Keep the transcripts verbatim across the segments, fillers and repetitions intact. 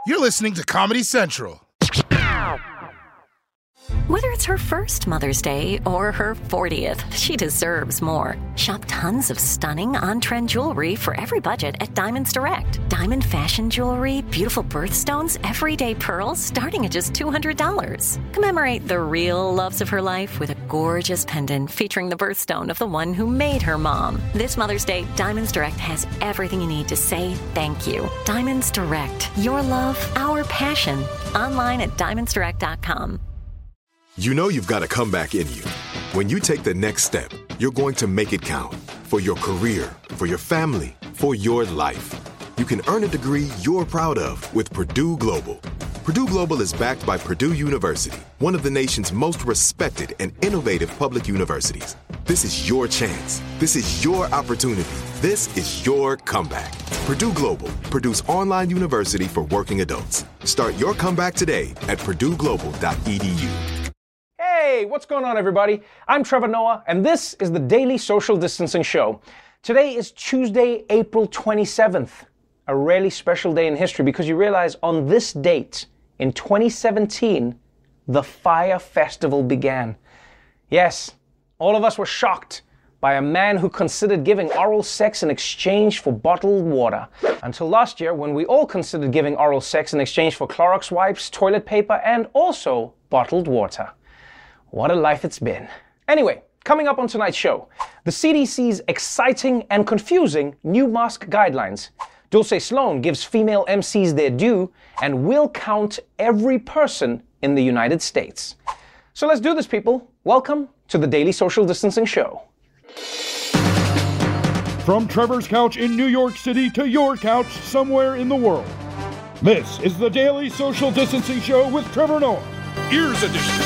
You're listening to Comedy Central. Whether it's her first Mother's Day or her fortieth, she deserves more. Shop tons of stunning on-trend jewelry for every budget at Diamonds Direct. Diamond fashion jewelry, beautiful birthstones, everyday pearls starting at just two hundred dollars. Commemorate the real loves of her life with a gorgeous pendant featuring the birthstone of the one who made her mom. This Mother's Day, Diamonds Direct has everything you need to say thank you. Diamonds Direct. Your love, our passion. Online at diamonds direct dot com. You know you've got a comeback in you. When you take the next step, you're going to make it count. For your career, for your family, for your life. You can earn a degree you're proud of with Purdue Global. Purdue Global is backed by Purdue University, one of the nation's most respected and innovative public universities. This is your chance. This is your opportunity. This is your comeback. Purdue Global, Purdue's online university for working adults. Start your comeback today at purdue global dot e d u. Hey, what's going on, everybody? I'm Trevor Noah, and this is the Daily Social Distancing Show. Today is Tuesday, April twenty-seventh, a really special day in history because you realize on this date in twenty seventeen, the Fyre Festival began. Yes, all of us were shocked by a man who considered giving oral sex in exchange for bottled water. Until last year, when we all considered giving oral sex in exchange for Clorox wipes, toilet paper, and also bottled water. What a life it's been. Anyway, coming up on tonight's show, the C D C's exciting and confusing new mask guidelines. Dulce Sloan gives female M Cs their due, and we'll count every person in the United States. So let's do this, people. Welcome to the Daily Social Distancing Show. From Trevor's couch in New York City to your couch somewhere in the world. This is the Daily Social Distancing Show with Trevor Noah, Ears Edition.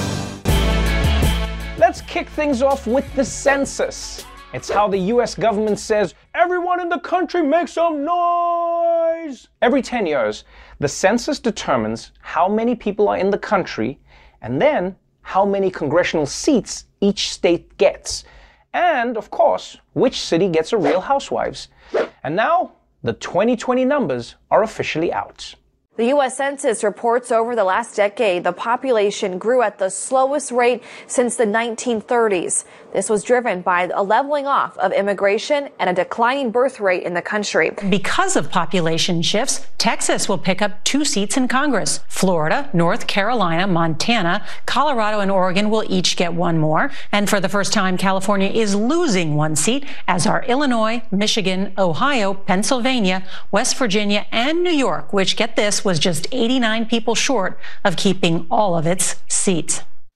Let's kick things off with the census. It's how the U S government says, everyone in the country make some noise. Every ten years, the census determines how many people are in the country and then how many congressional seats each state gets. And, of course, which city gets a Real Housewives. And now, the twenty twenty numbers are officially out. The U S Census reports over the last decade, the population grew at the slowest rate since the nineteen thirties. This was driven by a leveling off of immigration and a declining birth rate in the country. Because of population shifts, Texas will pick up two seats in Congress. Florida, North Carolina, Montana, Colorado, and Oregon will each get one more. And for the first time, California is losing one seat, as are Illinois, Michigan, Ohio, Pennsylvania, West Virginia, and New York, which, get this, was just eighty-nine people short of keeping all of its seats.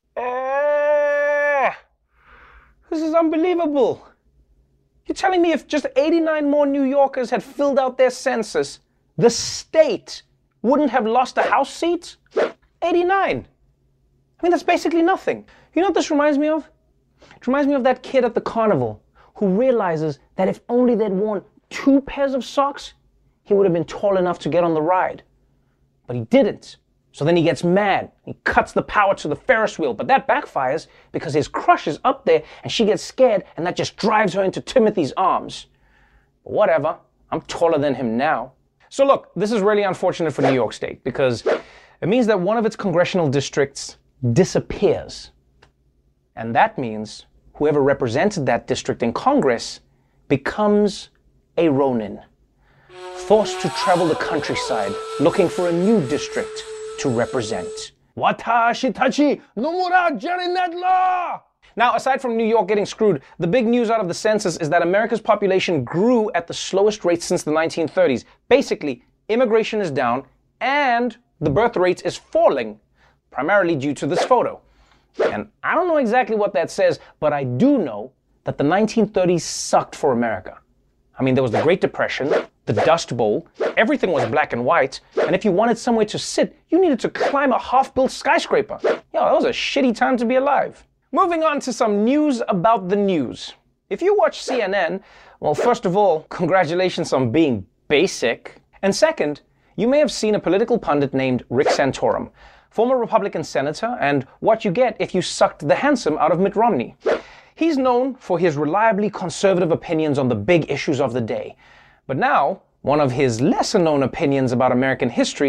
Uh, this is unbelievable. You're telling me if just eighty-nine more New Yorkers had filled out their census, the state wouldn't have lost a House seat? eighty-nine. I mean, that's basically nothing. You know what this reminds me of? It reminds me of that kid at the carnival who realizes that if only they'd worn two pairs of socks, he would have been tall enough to get on the ride. But he didn't. So then he gets mad. He cuts the power to the Ferris wheel, but that backfires because his crush is up there and she gets scared and that just drives her into Timothy's arms. But whatever, I'm taller than him now. So look, this is really unfortunate for New York State because it means that one of its congressional districts disappears. And that means whoever represented that district in Congress becomes a Ronin, forced to travel the countryside looking for a new district to represent. Watashi tachi nomura jarinet law! Now, aside from New York getting screwed, the big news out of the census is that America's population grew at the slowest rate since the nineteen thirties. Basically, immigration is down and the birth rate is falling, primarily due to this photo. And I don't know exactly what that says, but I do know that the nineteen thirties sucked for America. I mean, there was the Great Depression, the Dust Bowl, everything was black and white, and if you wanted somewhere to sit, you needed to climb a half-built skyscraper. Yo, that was a shitty time to be alive. Moving on to some news about the news. If you watch C N N, well, first of all, congratulations on being basic. And second, you may have seen a political pundit named Rick Santorum, former Republican senator, and what you get if you sucked the handsome out of Mitt Romney. He's known for his reliably conservative opinions on the big issues of the day. But now, one of his lesser-known opinions about American history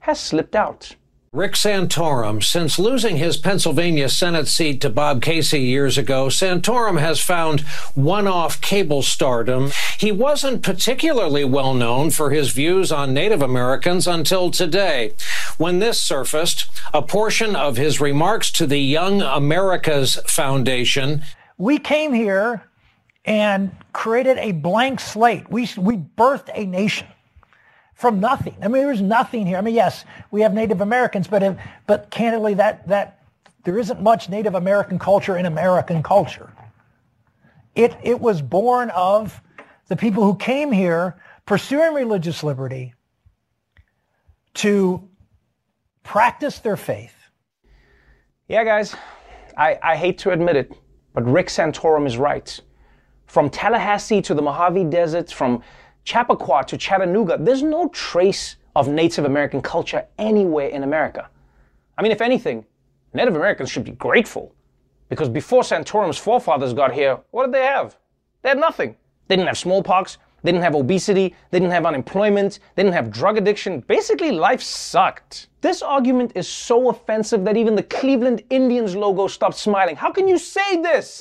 has slipped out. Rick Santorum, since losing his Pennsylvania Senate seat to Bob Casey years ago, Santorum has found one-off cable stardom. He wasn't particularly well known for his views on Native Americans until today, when this surfaced, a portion of his remarks to the Young America's Foundation. We came here and created a blank slate. We, we birthed a nation. From nothing. I mean, there's nothing here. I mean, yes, we have Native Americans, but if, but candidly, that that there isn't much Native American culture in American culture. It it was born of the people who came here pursuing religious liberty to practice their faith. Yeah, guys, I, I hate to admit it, but Rick Santorum is right. From Tallahassee to the Mojave Desert, from Chappaqua to Chattanooga, there's no trace of Native American culture anywhere in America. I mean, if anything, Native Americans should be grateful, because before Santorum's forefathers got here, what did they have? They had nothing. They didn't have smallpox, they didn't have obesity, they didn't have unemployment, they didn't have drug addiction. Basically, life sucked. This argument is so offensive that even the Cleveland Indians logo stopped smiling. How can you say this?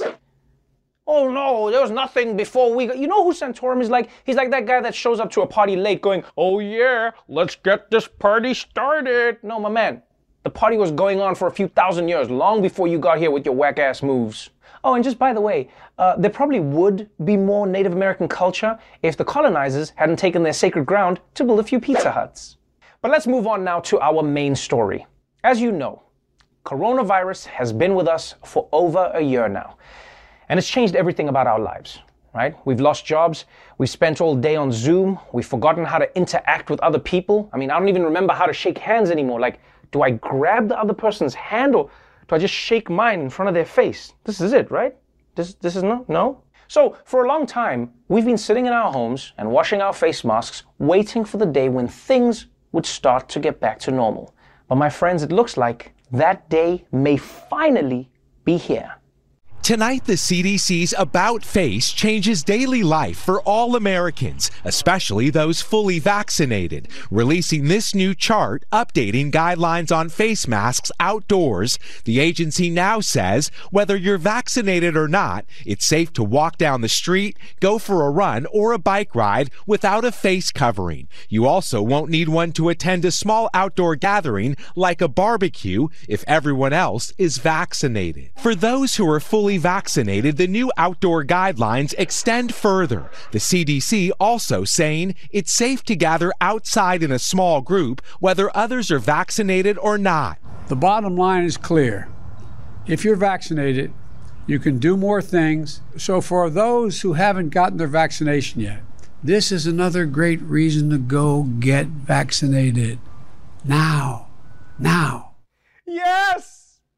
Oh no, there was nothing before we got... You know who Santorum is like? He's like that guy that shows up to a party late going, oh yeah, let's get this party started. No, my man, the party was going on for a few thousand years, long before you got here with your whack-ass moves. Oh, and just by the way, uh, there probably would be more Native American culture if the colonizers hadn't taken their sacred ground to build a few Pizza Huts. But let's move on now to our main story. As you know, coronavirus has been with us for over a year now. And it's changed everything about our lives, right? We've lost jobs. We've spent all day on Zoom. We've forgotten how to interact with other people. I mean, I don't even remember how to shake hands anymore. Like, do I grab the other person's hand or do I just shake mine in front of their face? This is it, right? This, this is no, no? So for a long time, we've been sitting in our homes and washing our face masks, waiting for the day when things would start to get back to normal. But my friends, it looks like that day may finally be here. Tonight, the C D C's About Face changes daily life for all Americans, especially those fully vaccinated, releasing this new chart updating guidelines on face masks outdoors. The agency now says whether you're vaccinated or not, it's safe to walk down the street, go for a run, or a bike ride without a face covering. You also won't need one to attend a small outdoor gathering like a barbecue if everyone else is vaccinated. For those who are fully vaccinated, the new outdoor guidelines extend further. The C D C also saying it's safe to gather outside in a small group, whether others are vaccinated or not. The bottom line is clear. If you're vaccinated, you can do more things. So for those who haven't gotten their vaccination yet, this is another great reason to go get vaccinated. Now. Now. Yes!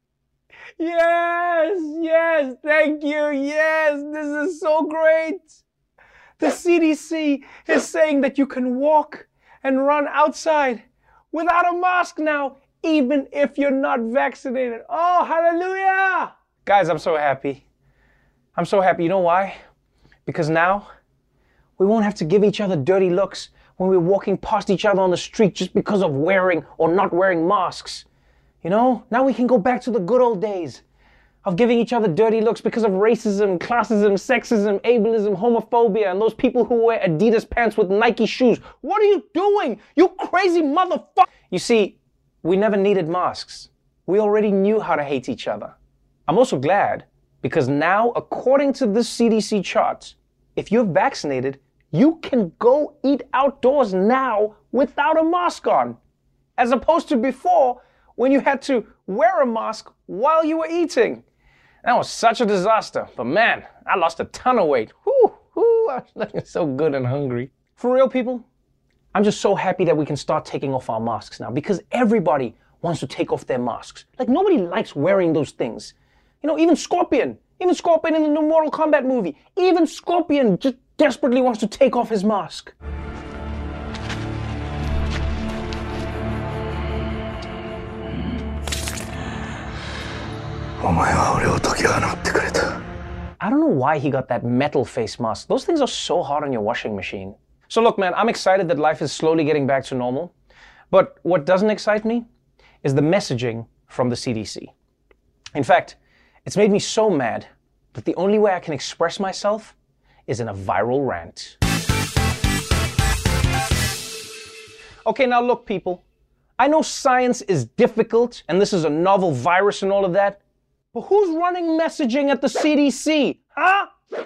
Yes, yes, thank you, yes, this is so great. The C D C is saying that you can walk and run outside without a mask now, even if you're not vaccinated. Oh, hallelujah! Guys, I'm so happy. I'm so happy. You know why? Because now we won't have to give each other dirty looks when we're walking past each other on the street just because of wearing or not wearing masks. You know, now we can go back to the good old days of giving each other dirty looks because of racism, classism, sexism, ableism, homophobia, and those people who wear Adidas pants with Nike shoes. What are you doing? You crazy motherfucker! You see, we never needed masks. We already knew how to hate each other. I'm also glad because now, according to this C D C chart, if you're vaccinated, you can go eat outdoors now without a mask on, as opposed to before, when you had to wear a mask while you were eating. That was such a disaster, but man, I lost a ton of weight. Whew, whew, I was looking so good and hungry. For real, people, I'm just so happy that we can start taking off our masks now, because everybody wants to take off their masks. Like, nobody likes wearing those things. You know, even Scorpion, even Scorpion in the new Mortal Kombat movie, even Scorpion just desperately wants to take off his mask. I don't know why he got that metal face mask. Those things are so hot on your washing machine. So look, man, I'm excited that life is slowly getting back to normal. But what doesn't excite me is the messaging from the C D C. In fact, it's made me so mad that the only way I can express myself is in a viral rant. Okay, now look, people. I know science is difficult, and this is a novel virus and all of that, but who's running messaging at the C D C, huh?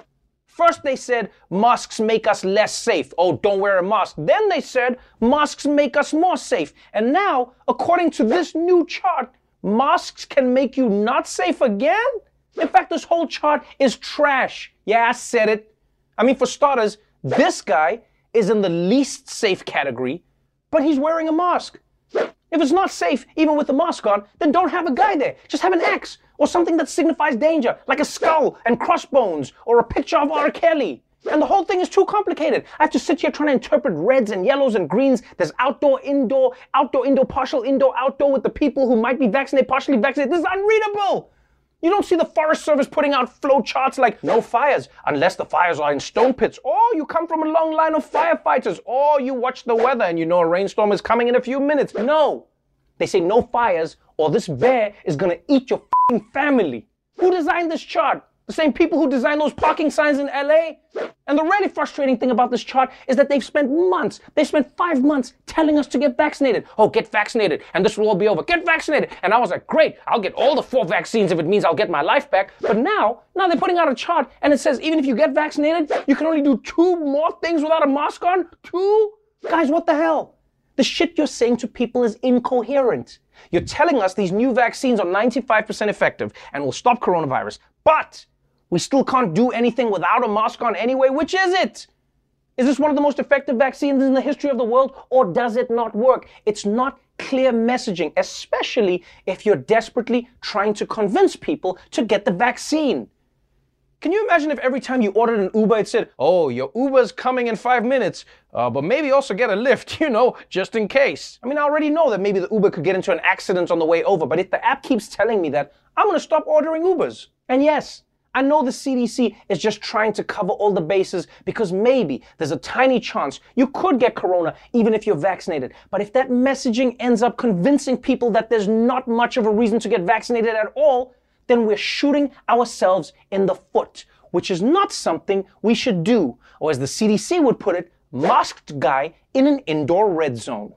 First they said, masks make us less safe. Oh, don't wear a mask. Then they said, masks make us more safe. And now, according to this new chart, masks can make you not safe again? In fact, this whole chart is trash. Yeah, I said it. I mean, for starters, this guy is in the least safe category, but he's wearing a mask. If it's not safe, even with the mask on, then don't have a guy there. Just have an X or something that signifies danger, like a skull and crossbones or a picture of R. Kelly. And the whole thing is too complicated. I have to sit here trying to interpret reds and yellows and greens. There's outdoor, indoor, outdoor, indoor, partial, indoor, outdoor with the people who might be vaccinated, partially vaccinated. This is unreadable. You don't see the Forest Service putting out flow charts like no fires unless the fires are in stone pits. Or you come from a long line of firefighters. Or you watch the weather and you know a rainstorm is coming in a few minutes. No. They say no fires or this bear is gonna eat your f***ing family. Who designed this chart? The same people who designed those parking signs in L A? And the really frustrating thing about this chart is that they've spent months, they spent five months telling us to get vaccinated. Oh, get vaccinated and this will all be over. Get vaccinated. And I was like, great, I'll get all the four vaccines if it means I'll get my life back. But now, now they're putting out a chart and it says even if you get vaccinated, you can only do two more things without a mask on? Two? Guys, what the hell? The shit you're saying to people is incoherent. You're telling us these new vaccines are ninety-five percent effective and will stop coronavirus, but we still can't do anything without a mask on anyway. Which is it? Is this one of the most effective vaccines in the history of the world, or does it not work? It's not clear messaging, especially if you're desperately trying to convince people to get the vaccine. Can you imagine if every time you ordered an Uber, it said, oh, your Uber's coming in five minutes, uh, but maybe also get a Lyft, you know, just in case. I mean, I already know that maybe the Uber could get into an accident on the way over, but if the app keeps telling me that, I'm going to stop ordering Ubers. And yes, I know the C D C is just trying to cover all the bases because maybe there's a tiny chance you could get corona even if you're vaccinated. But if that messaging ends up convincing people that there's not much of a reason to get vaccinated at all, then we're shooting ourselves in the foot, which is not something we should do. Or as the C D C would put it, masked guy in an indoor red zone.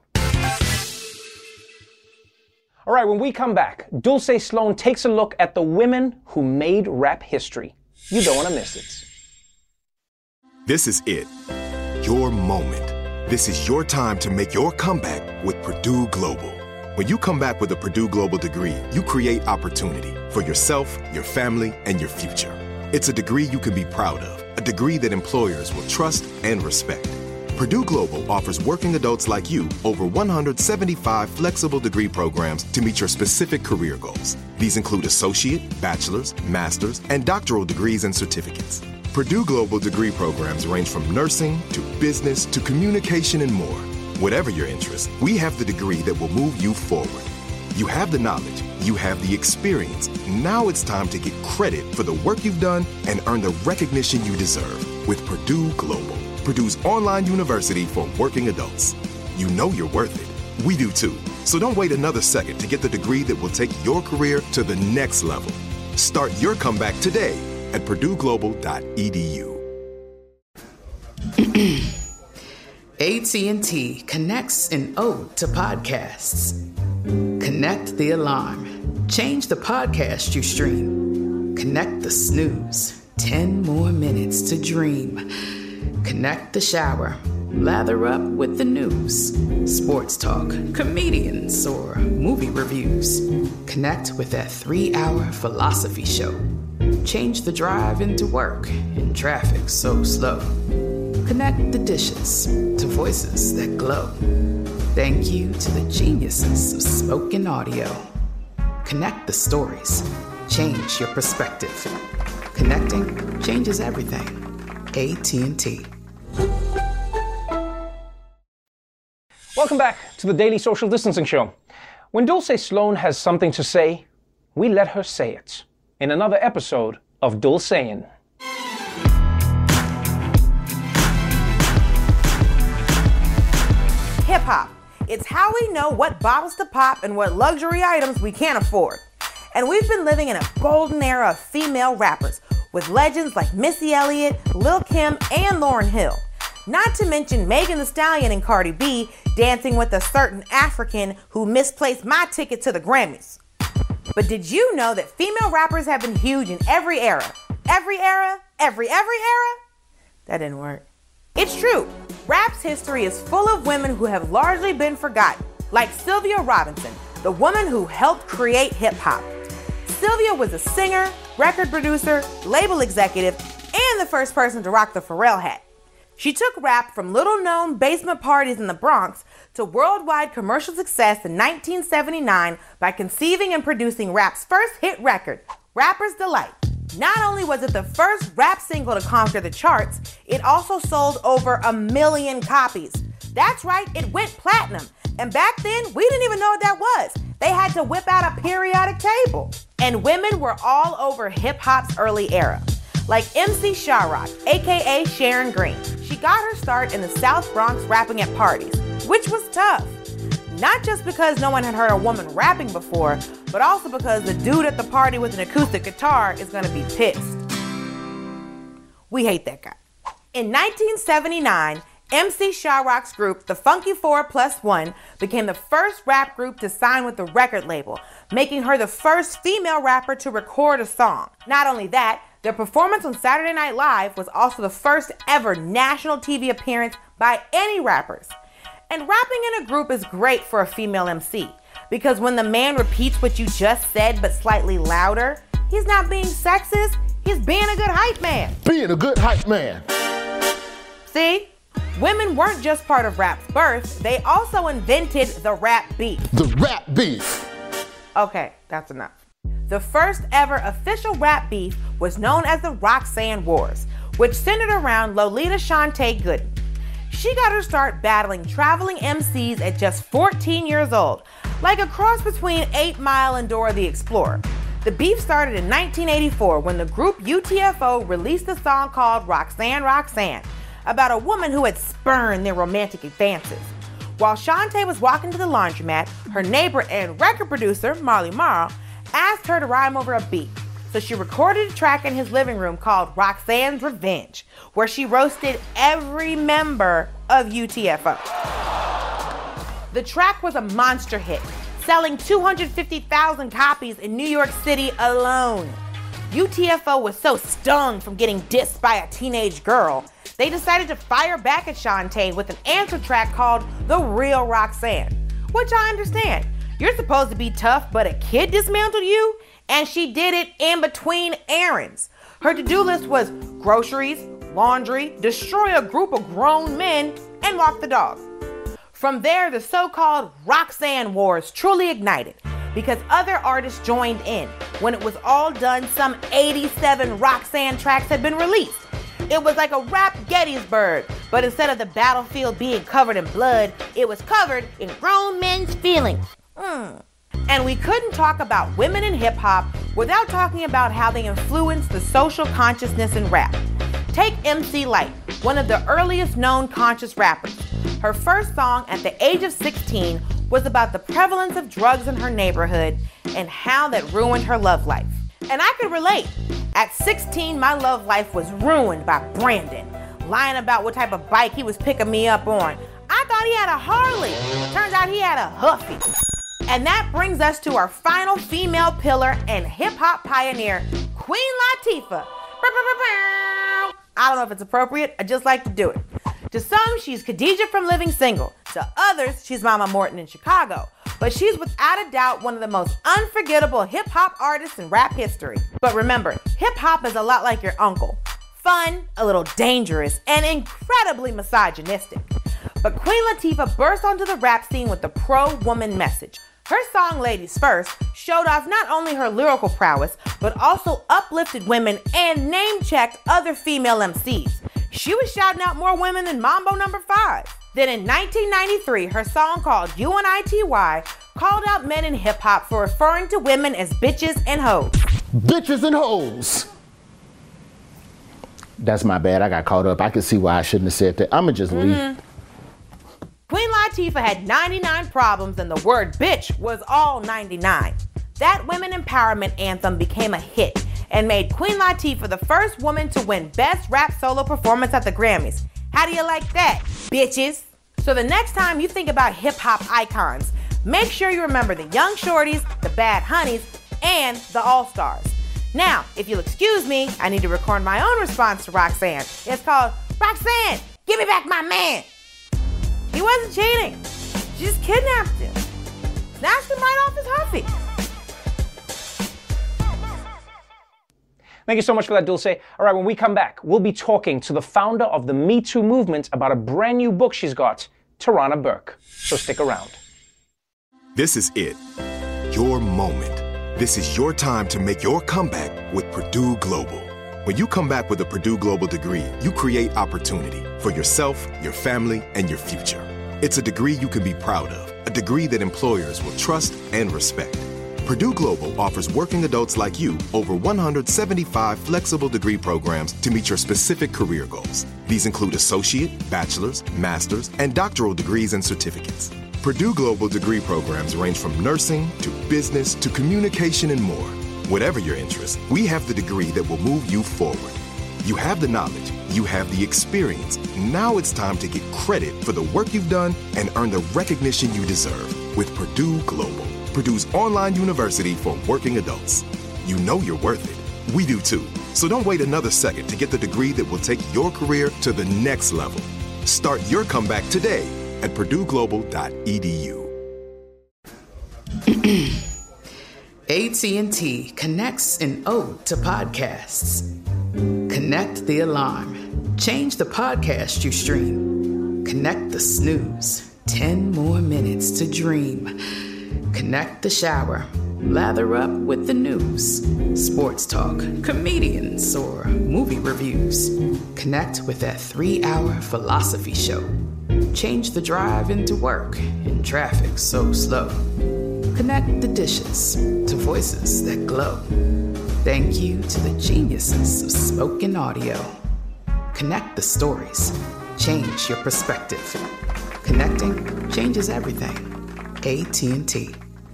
All right, when we come back, Dulce Sloan takes a look at the women who made rap history. You don't want to miss it. This is it. Your moment. This is your time to make your comeback with Purdue Global. When you come back with a Purdue Global degree, you create opportunity for yourself, your family, and your future. It's a degree you can be proud of, a degree that employers will trust and respect. Purdue Global offers working adults like you over one hundred seventy-five flexible degree programs to meet your specific career goals. These include associate, bachelor's, master's, and doctoral degrees and certificates. Purdue Global degree programs range from nursing to business to communication and more. Whatever your interest, we have the degree that will move you forward. You have the knowledge, you have the experience. Now it's time to get credit for the work you've done and earn the recognition you deserve with Purdue Global, Purdue's online university for working adults. You know you're worth it. We do too. So don't wait another second to get the degree that will take your career to the next level. Start your comeback today at purdue global dot e d u. A T and T connects an ode to podcasts. Connect the alarm. Change the podcast you stream. Connect the snooze. Ten more minutes to dream. Connect the shower. Lather up with the news. Sports talk, comedians, or movie reviews. Connect with that three-hour philosophy show. Change the drive into work in traffic so slow. Connect the dishes to voices that glow. Thank you to the geniuses of spoken audio. Connect the stories. Change your perspective. Connecting changes everything. A T and T. Welcome back to the Daily Social Distancing Show. When Dulce Sloan has something to say, we let her say it. In another episode of Dulcein'. Hip-hop. It's how we know what bottles to pop and what luxury items we can't afford. And we've been living in a golden era of female rappers, with legends like Missy Elliott, Lil' Kim, and Lauryn Hill. Not to mention Megan Thee Stallion and Cardi B dancing with a certain African who misplaced my ticket to the Grammys. But did you know that female rappers have been huge in every era? Every era? Every, every era? That didn't work. It's true. Rap's history is full of women who have largely been forgotten, like Sylvia Robinson, the woman who helped create hip-hop. Sylvia was a singer, record producer, label executive, and the first person to rock the Pharrell hat. She took rap from little-known basement parties in the Bronx to worldwide commercial success in nineteen seventy-nine by conceiving and producing rap's first hit record, Rapper's Delight. Not only was it the first rap single to conquer the charts, it also sold over a million copies. That's right, it went platinum. And back then, we didn't even know what that was. They had to whip out a periodic table. And women were all over hip-hop's early era, like M C Sha-Rock, aka Sharon Green. She got her start in the South Bronx rapping at parties, which was tough. Not just because no one had heard a woman rapping before, but also because the dude at the party with an acoustic guitar is gonna be pissed. We hate that guy. In nineteen seventy-nine, M C Sha-Rock's group, the Funky Four Plus One, became the first rap group to sign with the record label, making her the first female rapper to record a song. Not only that, their performance on Saturday Night Live was also the first ever national T V appearance by any rappers. And rapping in a group is great for a female M C, because when the man repeats what you just said but slightly louder, he's not being sexist, he's being a good hype man. Being a good hype man. See? Women weren't just part of rap's birth, they also invented the rap beef. The rap beef. Okay, that's enough. The first ever official rap beef was known as the Roxanne Wars, which centered around Lolita Shante Gooden. She got her start battling traveling M Cs at just fourteen years old, like a cross between eight mile and Dora the Explorer. The beef started in nineteen eighty-four when the group U T F O released a song called Roxanne, Roxanne, about a woman who had spurned their romantic advances. While Shante was walking to the laundromat, her neighbor and record producer, Marley Marl, asked her to rhyme over a beat. So she recorded a track in his living room called Roxanne's Revenge, where she roasted every member of U T F O. The track was a monster hit, selling two hundred fifty thousand copies in New York City alone. U T F O was so stung from getting dissed by a teenage girl, they decided to fire back at Shante with an answer track called The Real Roxanne, which I understand. You're supposed to be tough, but a kid dismantled you? And she did it in between errands. Her to-do list was groceries, laundry, destroy a group of grown men, and walk the dog. From there, the so-called Roxanne Wars truly ignited because other artists joined in. When it was all done, some eighty-seven Roxanne tracks had been released. It was like a rap Gettysburg, but instead of the battlefield being covered in blood, it was covered in grown men's feelings. Mm. And we couldn't talk about women in hip-hop without talking about how they influenced the social consciousness in rap. Take M C Lyte, one of the earliest known conscious rappers. Her first song at the age of sixteen was about the prevalence of drugs in her neighborhood and how that ruined her love life. And I could relate. At sixteen, my love life was ruined by Brandon, lying about what type of bike he was picking me up on. I thought he had a Harley. Turns out he had a Huffy. And that brings us to our final female pillar and hip-hop pioneer, Queen Latifah. I don't know if it's appropriate, I just like to do it. To some, she's Khadijah from Living Single. To others, she's Mama Morton in Chicago. But she's without a doubt one of the most unforgettable hip-hop artists in rap history. But remember, hip-hop is a lot like your uncle. Fun, a little dangerous, and incredibly misogynistic. But Queen Latifah burst onto the rap scene with the pro-woman message. Her song, Ladies First, showed off not only her lyrical prowess, but also uplifted women and name-checked other female M Cs. She was shouting out more women than Mambo number five. Then in nineteen ninety-three, her song called U N I T Y called out men in hip-hop for referring to women as bitches and hoes. Bitches and hoes. That's my bad, I got caught up. I can see why I shouldn't have said that. I'ma just leave. Mm-hmm. Queen Latifah had ninety-nine problems and the word bitch was all ninety-nine. That women empowerment anthem became a hit and made Queen Latifah the first woman to win Best Rap Solo Performance at the Grammys. How do you like that, bitches? So the next time you think about hip-hop icons, make sure you remember the Young Shorties, the Bad Honeys, and the All-Stars. Now, if you'll excuse me, I need to record my own response to Roxanne. It's called, Roxanne, give me back my man. He wasn't cheating. She just kidnapped him. Snatched him right off his huffy. Thank you so much for that, Dulce. All right, when we come back, we'll be talking to the founder of the Me Too movement about a brand new book she's got, Tarana Burke. So stick around. This is it. Your moment. This is your time to make your comeback with Purdue Global. When you come back with a Purdue Global degree, you create opportunity for yourself, your family, and your future. It's a degree you can be proud of, a degree that employers will trust and respect. Purdue Global offers working adults like you over one hundred seventy-five flexible degree programs to meet your specific career goals. These include associate, bachelor's, master's, and doctoral degrees and certificates. Purdue Global degree programs range from nursing to business to communication and more. Whatever your interest, we have the degree that will move you forward. You have the knowledge, you have the experience. Now it's time to get credit for the work you've done and earn the recognition you deserve with Purdue Global, Purdue's online university for working adults. You know you're worth it. We do too. So don't wait another second to get the degree that will take your career to the next level. Start your comeback today at purdue global dot e d u. A T and T connects an ode to podcasts. Connect the alarm. Change the podcast you stream. Connect the snooze. Ten more minutes to dream. Connect the shower. Lather up with the news. Sports talk, comedians, or movie reviews. Connect with that three-hour philosophy show. Change the drive into work in traffic so slow. Connect the dishes to voices that glow. Thank you to the geniuses of spoken audio. Connect the stories. Change your perspective. Connecting changes everything. A T and T.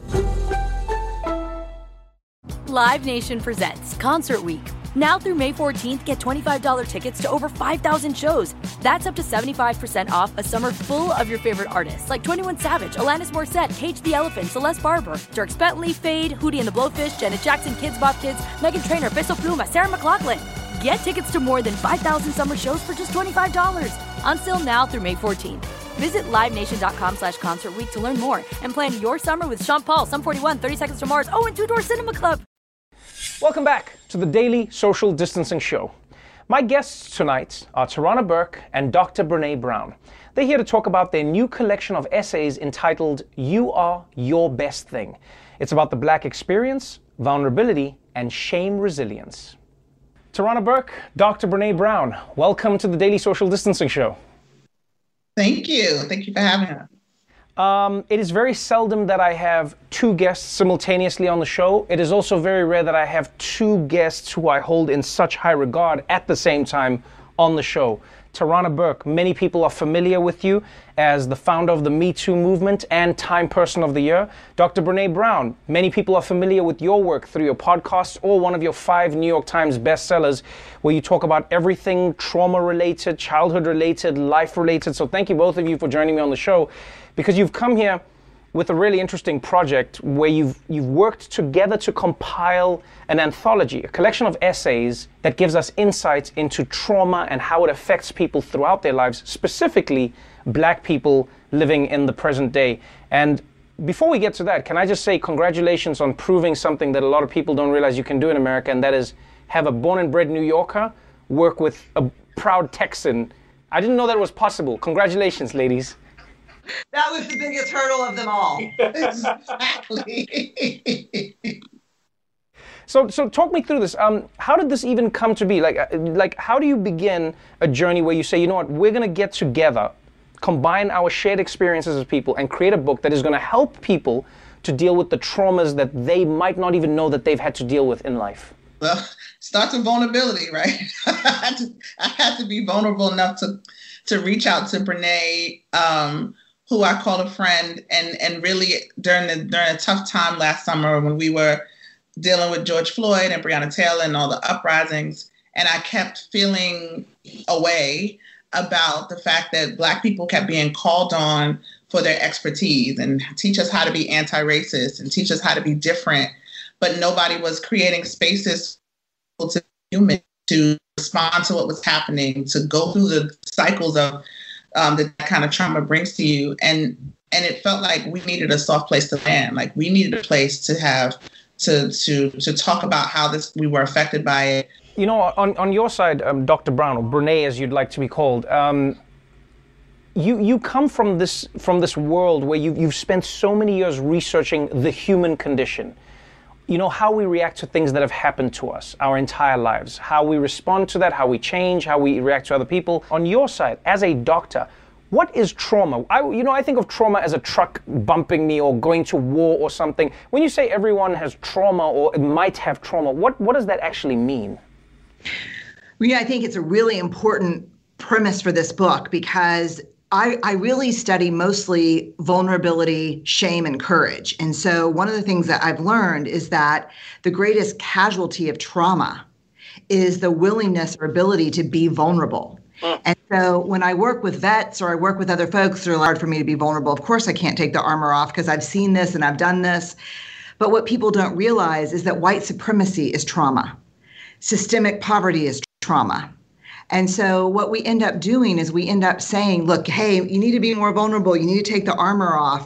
Live Nation presents Concert Week. Now through May fourteenth, get twenty-five dollars tickets to over five thousand shows. That's up to seventy-five percent off a summer full of your favorite artists like twenty-one Savage, Alanis Morissette, Cage the Elephant, Celeste Barber, Dierks Bentley, Fade, Hootie and the Blowfish, Janet Jackson, Kids Bop Kids, Meghan Trainor, Peso Pluma, Sarah McLachlan. Get tickets to more than five thousand summer shows for just twenty-five dollars. Until now through May fourteenth. Visit livenation.com slash concert week to learn more and plan your summer with Sean Paul, Sum forty-one, thirty Seconds to Mars, oh, and Two Door Cinema Club. Welcome back to the Daily Social Distancing Show. My guests tonight are Tarana Burke and Doctor Brene Brown. They're here to talk about their new collection of essays entitled You Are Your Best Thing. It's about the Black experience, vulnerability, and shame resilience. Tarana Burke, Doctor Brene Brown, welcome to the Daily Social Distancing Show. Thank you. Thank you for having us. Um, it is very seldom that I have two guests simultaneously on the show. It is also very rare that I have two guests who I hold in such high regard at the same time on the show. Tarana Burke, many people are familiar with you as the founder of the Me Too movement and Time Person of the Year. Doctor Brene Brown, many people are familiar with your work through your podcast or one of your five New York Times bestsellers where you talk about everything trauma-related, childhood-related, life-related. So thank you both of you for joining me on the show, because you've come here with a really interesting project where you've you've worked together to compile an anthology, a collection of essays that gives us insights into trauma and how it affects people throughout their lives, specifically Black people living in the present day. And before we get to that, can I just say congratulations on proving something that a lot of people don't realize you can do in America, and that is have a born and bred New Yorker work with a proud Texan. I didn't know that was possible. Congratulations, ladies. That was the biggest hurdle of them all. Exactly. So, so talk me through this. Um, how did this even come to be? Like, uh, like, how do you begin a journey where you say, you know what, we're going to get together, combine our shared experiences as people, and create a book that is going to help people to deal with the traumas that they might not even know that they've had to deal with in life? Well, it starts with vulnerability, right? I, had to, I had to be vulnerable enough to, to reach out to Brene, um, who I called a friend, and and really during the during a tough time last summer when we were dealing with George Floyd and Breonna Taylor and all the uprisings, and I kept feeling away about the fact that Black people kept being called on for their expertise and teach us how to be anti-racist and teach us how to be different, but nobody was creating spaces to human to respond to what was happening, to go through the cycles of um, that kind of trauma brings to you. And and it felt like we needed a soft place to land. Like we needed a place to have to to to talk about how this we were affected by it. You know, on, on your side, um, Doctor Brown, or Brene as you'd like to be called, um, you you come from this from this world where you you've spent so many years researching the human condition. You know, how we react to things that have happened to us our entire lives, how we respond to that, how we change, how we react to other people. On your side, as a doctor, what is trauma? I, you know, I think of trauma as a truck bumping me or going to war or something. When you say everyone has trauma or might have trauma, what, what does that actually mean? Well, yeah, I think it's a really important premise for this book because I, I really study mostly vulnerability, shame, and courage. And so one of the things that I've learned is that the greatest casualty of trauma is the willingness or ability to be vulnerable. Mm. And so when I work with vets or I work with other folks, it's hard for me to be vulnerable. Of course, I can't take the armor off because I've seen this and I've done this. But what people don't realize is that white supremacy is trauma. Systemic poverty is trauma. And so what we end up doing is we end up saying, look, hey, you need to be more vulnerable. You need to take the armor off.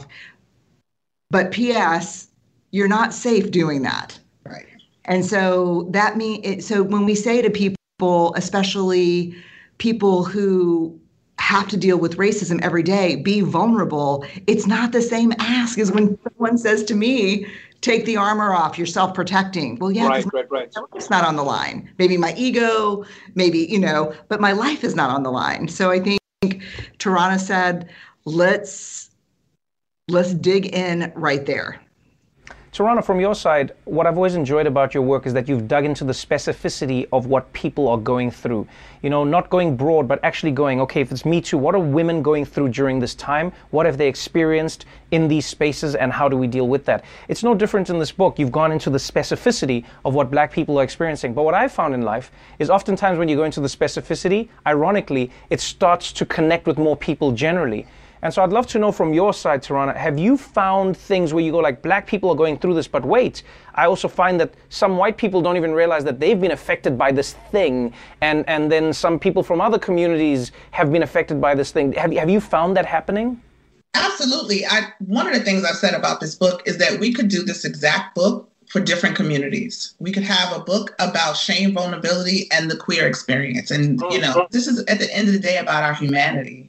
But P S, you're not safe doing that. Right. And so that means, so when we say to people, especially people who have to deal with racism every day, be vulnerable, it's not the same ask as when someone says to me, take the armor off, you're self-protecting. Well, yeah, right, right, right. It's not on the line. Maybe my ego, maybe, you know, but my life is not on the line. So I think Tarana said, let's, let's dig in right there. Tarana, from your side, what I've always enjoyed about your work is that you've dug into the specificity of what people are going through. You know, not going broad, but actually going, okay, if it's Me Too, what are women going through during this time? What have they experienced in these spaces, and how do we deal with that? It's no different in this book. You've gone into the specificity of what Black people are experiencing. But what I've found in life is oftentimes when you go into the specificity, ironically, it starts to connect with more people generally. And so I'd love to know from your side, Tarana, have you found things where you go like, Black people are going through this, but wait, I also find that some white people don't even realize that they've been affected by this thing, and, and then some people from other communities have been affected by this thing. Have, have you found that happening? Absolutely. I, one of the things I've said about this book is that we could do this exact book for different communities. We could have a book about shame, vulnerability, and the queer experience. And, you know, this is at the end of the day about our humanity.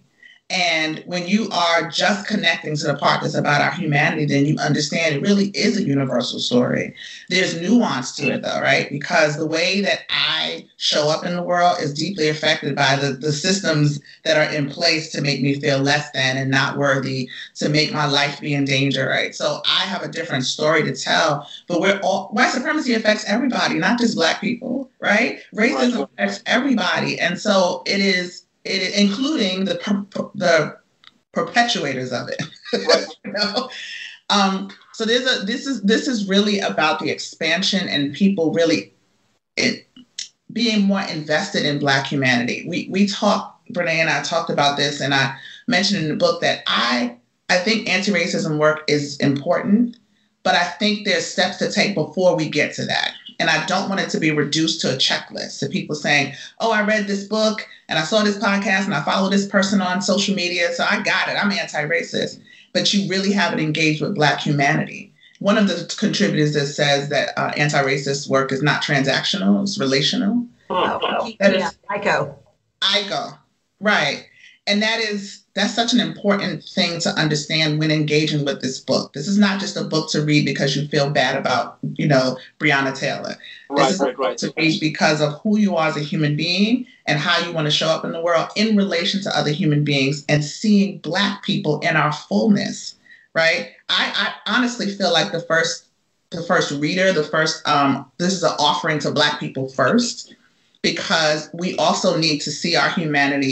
And when you are just connecting to the part that's about our humanity, then you understand it really is a universal story. There's nuance to it, though, right? Because the way that I show up in the world is deeply affected by the, the systems that are in place to make me feel less than and not worthy, to make my life be in danger, right? So I have a different story to tell, but we're all, white supremacy affects everybody, not just Black people, right? Racism affects everybody. And so it is, It, including the the perpetuators of it. Right. You know? um, so there's a this is this is really about the expansion and people really it, being more invested in Black humanity. We we talked, Brene and I talked about this, and I mentioned in the book that I I think anti-racism work is important, but I think there's steps to take before we get to that. And I don't want it to be reduced to a checklist, to people saying, oh, I read this book and I saw this podcast and I follow this person on social media, so I got it, I'm anti-racist. But you really haven't engaged with Black humanity. One of the contributors that says that uh, anti-racist work is not transactional, it's relational. Oh, that yeah, is, I go. I go, right. And that is, that's such an important thing to understand when engaging with this book. This is not just a book to read because you feel bad about, you know, Breonna Taylor. This right, is right, a book right. to read because of who you are as a human being and how you want to show up in the world in relation to other human beings and seeing Black people in our fullness, right? I, I honestly feel like the first, the first reader, the first, um, this is an offering to Black people first, because we also need to see our humanity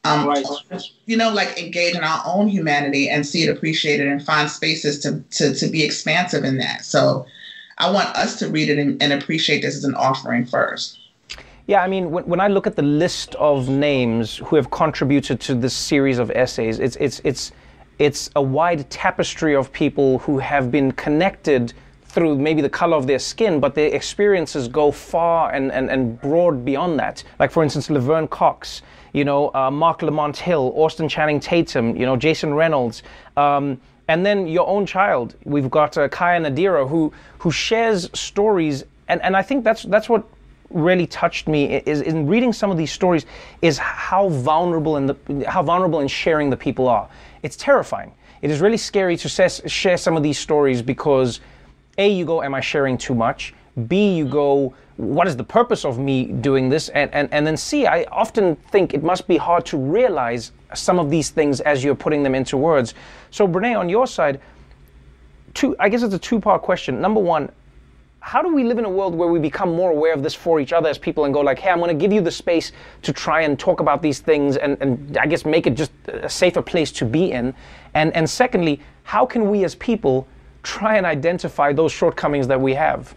Um, right. You know, like engage in our own humanity and see it appreciated and find spaces to to, to be expansive in that. So I want us to read it and, and appreciate this as an offering first. Yeah, I mean, when, when I look at the list of names who have contributed to this series of essays, it's it's it's it's a wide tapestry of people who have been connected through maybe the color of their skin, but their experiences go far and, and, and broad beyond that. Like, for instance, Laverne Cox, you know, uh, Mark Lamont Hill, Austin Channing Tatum, you know, Jason Reynolds, um, and then your own child. We've got uh, Kaya Nadira, who who shares stories, and, and I think that's that's what really touched me is in reading some of these stories is how vulnerable and the how vulnerable and sharing the people are. It's terrifying. It is really scary to ses- share some of these stories because A, you go, am I sharing too much? B, you go, what is the purpose of me doing this? And, and, and then C, I often think it must be hard to realize some of these things as you're putting them into words. So Brene, on your side, two, I guess it's a two-part question. Number one, how do we live in a world where we become more aware of this for each other as people and go like, hey, I'm going to give you the space to try and talk about these things and, and I guess make it just a safer place to be in? And, and secondly, how can we as people try and identify those shortcomings that we have?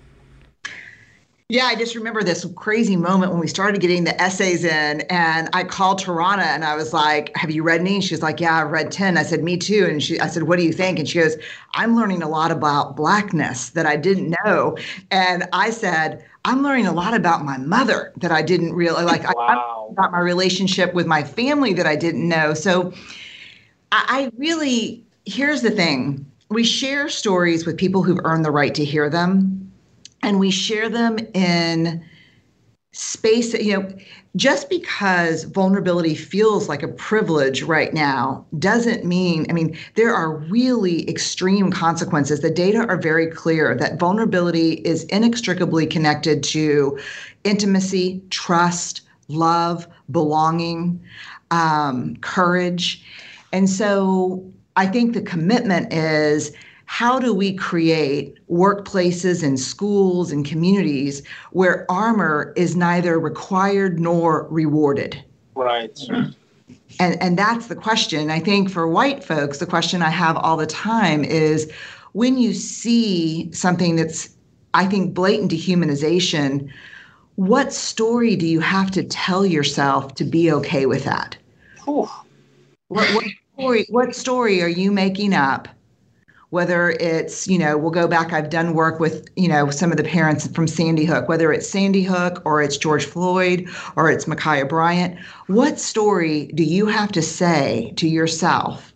Yeah, I just remember this crazy moment when we started getting the essays in, and I called Tarana and I was like, have you read any? And she's like, yeah, I've read ten. I said, me too. And she, I said, what do you think? And she goes, I'm learning a lot about Blackness that I didn't know. And I said, I'm learning a lot about my mother that I didn't really like. Wow. I, about my relationship with my family that I didn't know. So I, I really, here's the thing. We share stories with people who've earned the right to hear them. And we share them in space that, you know, just because vulnerability feels like a privilege right now doesn't mean, I mean, there are really extreme consequences. The data are very clear that vulnerability is inextricably connected to intimacy, trust, love, belonging, um, courage. And so I think the commitment is, how do we create workplaces and schools and communities where armor is neither required nor rewarded? Right. And and that's the question. I think for white folks, the question I have all the time is when you see something that's, I think, blatant dehumanization, what story do you have to tell yourself to be okay with that? What, what story, what story are you making up? Whether it's, you know, we'll go back, I've done work with, you know, some of the parents from Sandy Hook, whether it's Sandy Hook or it's George Floyd or it's Ma'Khia Bryant, what story do you have to say to yourself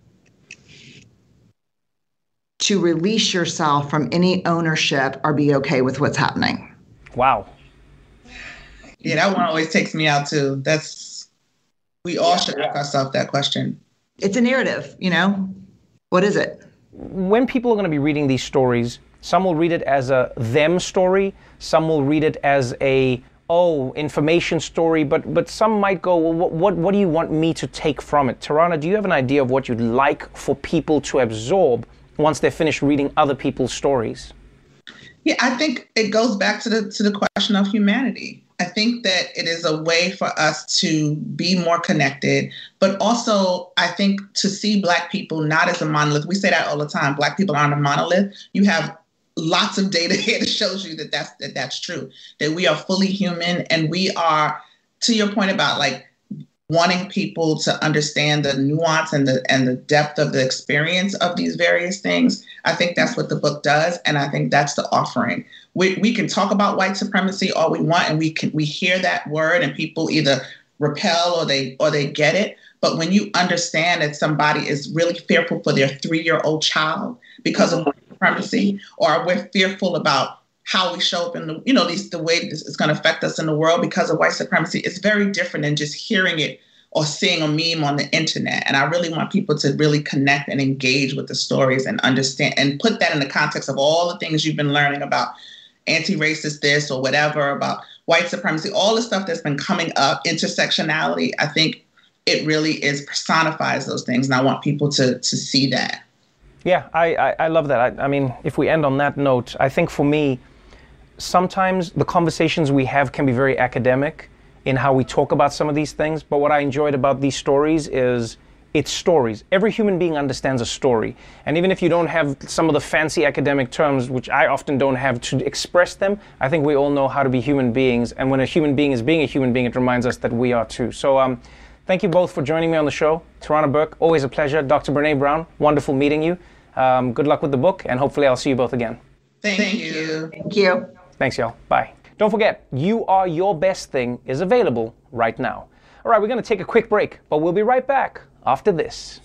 to release yourself from any ownership or be okay with what's happening? Wow. Yeah, that one always takes me out too. That's, we all should ask ourselves that question. It's a narrative, you know, what is it? When people are going to be reading these stories, some will read it as a them story, some will read it as a, oh, information story, but but some might go, well, what, what, what do you want me to take from it? Tarana, do you have an idea of what you'd like for people to absorb once they're finished reading other people's stories? Yeah, I think it goes back to the to the question of humanity. I think that it is a way for us to be more connected, but also I think to see Black people not as a monolith. We say that all the time. Black people aren't a monolith. You have lots of data here that shows you that that's, that that's true, that we are fully human and we are, to your point about like wanting people to understand the nuance and the and the depth of the experience of these various things. I think that's what the book does, and I think that's the offering. We we can talk about white supremacy all we want, and we can we hear that word, and people either repel or they or they get it. But when you understand that somebody is really fearful for their three-year-old child because of white supremacy, or we're fearful about how we show up in the, you know, these, the way this is going to affect us in the world because of white supremacy, it's very different than just hearing it or seeing a meme on the internet. And I really want people to really connect and engage with the stories and understand and put that in the context of all the things you've been learning about anti-racist this or whatever, about white supremacy, all the stuff that's been coming up, intersectionality. I think it really is personifies those things. And I want people to to see that. Yeah, I, I, I love that. I, I mean, if we end on that note, I think for me, sometimes the conversations we have can be very academic in how we talk about some of these things. But what I enjoyed about these stories is it's stories. Every human being understands a story. And even if you don't have some of the fancy academic terms, which I often don't have to express them, I think we all know how to be human beings. And when a human being is being a human being, it reminds us that we are too. So um, thank you both for joining me on the show. Tarana Burke, always a pleasure. Doctor Brene Brown, wonderful meeting you. Um, good luck with the book, and hopefully I'll see you both again. Thank, Thank you. Thank you. Thanks, y'all. Bye. Don't forget, You Are Your Best Thing is available right now. All right, we're going to take a quick break, but we'll be right back after this.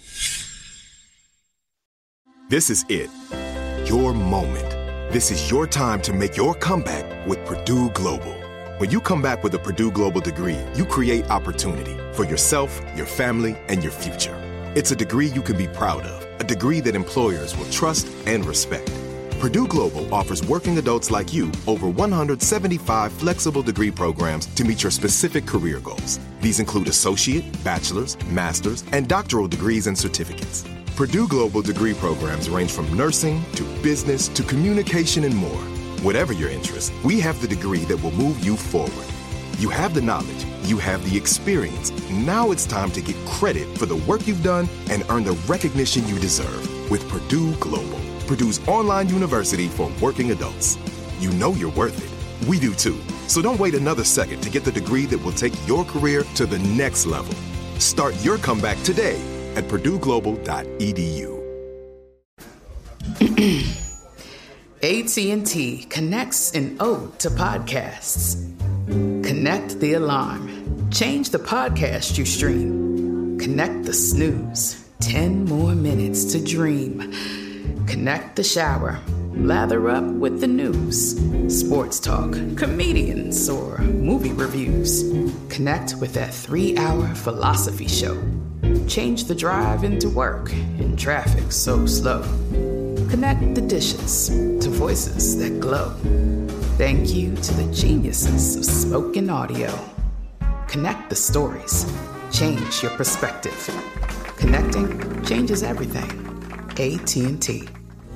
This is it. Your moment. This is your time to make your comeback with Purdue Global. When you come back with a Purdue Global degree, you create opportunity for yourself, your family, and your future. It's a degree you can be proud of, a degree that employers will trust and respect. Purdue Global offers working adults like you over one hundred seventy-five flexible degree programs to meet your specific career goals. These include associate, bachelor's, master's, and doctoral degrees and certificates. Purdue Global degree programs range from nursing to business to communication and more. Whatever your interest, we have the degree that will move you forward. You have the knowledge, you have the experience. Now it's time to get credit for the work you've done and earn the recognition you deserve with Purdue Global, Purdue's online university for working adults. You know you're worth it. We do too. So don't wait another second to get the degree that will take your career to the next level. Start your comeback today at purdue global dot e d u. A T and T connects an ode to podcasts. Connect the alarm. Change the podcast you stream. Connect the snooze. Ten more minutes to dream. Connect the shower. Lather up with the news. Sports talk, comedians, or movie reviews. Connect with that three-hour philosophy show. Change the drive into work in traffic so slow. Connect the dishes to voices that glow. Thank you to the geniuses of spoken audio. Connect the stories. Change your perspective. Connecting changes everything. A T and T.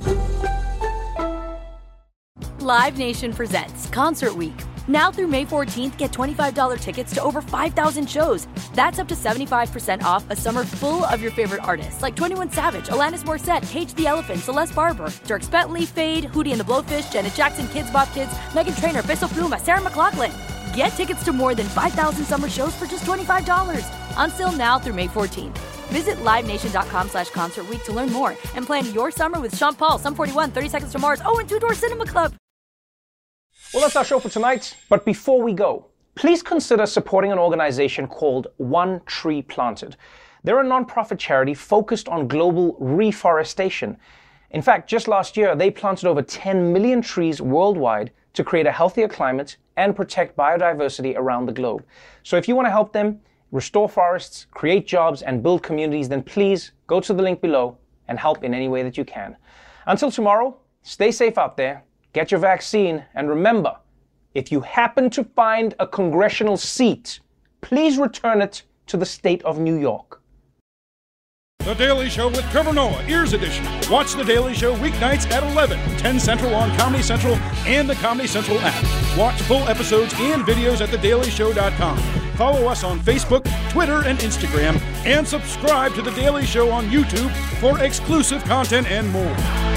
Live Nation presents Concert Week. Now through May fourteenth, get twenty-five dollars tickets to over five thousand shows. That's up to seventy-five percent off a summer full of your favorite artists like twenty-one Savage, Alanis Morissette, Cage the Elephant, Celeste Barber, Dierks Bentley, Fade, Hootie and the Blowfish, Janet Jackson, Kids Bop Kids, Meghan Trainor, Peso Pluma, Sarah McLachlan. Get tickets to more than five thousand summer shows for just twenty-five dollars. Until now through May fourteenth. Visit livenation.com slash concert week to learn more and plan your summer with Sean Paul, Sum forty-one, thirty Seconds to Mars, oh, and Two Door Cinema Club. Well, that's our show for tonight. But before we go, please consider supporting an organization called One Tree Planted. They're a nonprofit charity focused on global reforestation. In fact, just last year, they planted over ten million trees worldwide to create a healthier climate and protect biodiversity around the globe. So if you want to help them restore forests, create jobs, and build communities, then please go to the link below and help in any way that you can. Until tomorrow, stay safe out there, get your vaccine, and remember, if you happen to find a congressional seat, please return it to the state of New York. The Daily Show with Trevor Noah, Ears Edition. Watch The Daily Show weeknights at eleven, ten Central on Comedy Central and the Comedy Central app. Watch full episodes and videos at the daily show dot com. Follow us on Facebook, Twitter, and Instagram, and subscribe to The Daily Show on YouTube for exclusive content and more.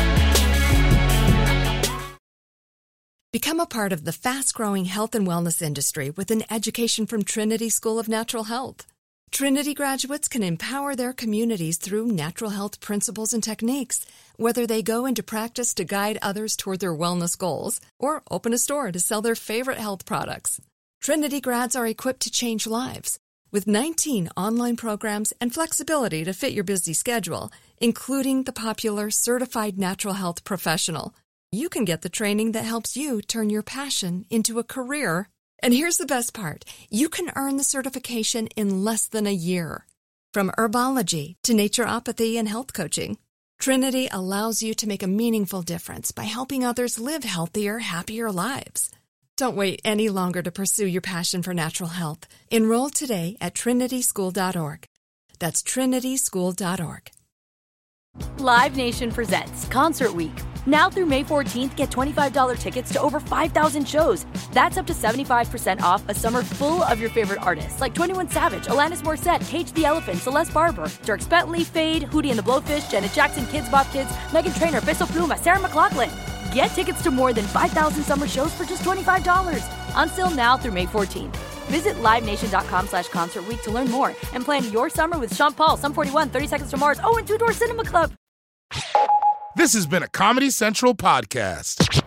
Become a part of the fast-growing health and wellness industry with an education from Trinity School of Natural Health. Trinity graduates can empower their communities through natural health principles and techniques, whether they go into practice to guide others toward their wellness goals or open a store to sell their favorite health products. Trinity grads are equipped to change lives with nineteen online programs and flexibility to fit your busy schedule, including the popular Certified Natural Health Professional. You can get the training that helps you turn your passion into a career. And here's the best part. You can earn the certification in less than a year. From herbology to naturopathy and health coaching, Trinity allows you to make a meaningful difference by helping others live healthier, happier lives. Don't wait any longer to pursue your passion for natural health. Enroll today at trinity school dot org. That's trinity school dot org. Live Nation presents Concert Week. Now through May fourteenth, get twenty-five dollars tickets to over five thousand shows. That's up to seventy-five percent off a summer full of your favorite artists like twenty-one Savage, Alanis Morissette, Cage the Elephant, Celeste Barber, Dierks Bentley, Fade, Hootie and the Blowfish, Janet Jackson, Kids Bop Kids, Meghan Trainor, Peso Pluma, Sarah McLachlan. Get tickets to more than five thousand summer shows for just twenty-five dollars. Until now through May fourteenth. Visit livenation.com slash concert week to learn more and plan your summer with Sean Paul, Sum forty-one, thirty Seconds to Mars, oh, and Two Door Cinema Club. This has been a Comedy Central podcast.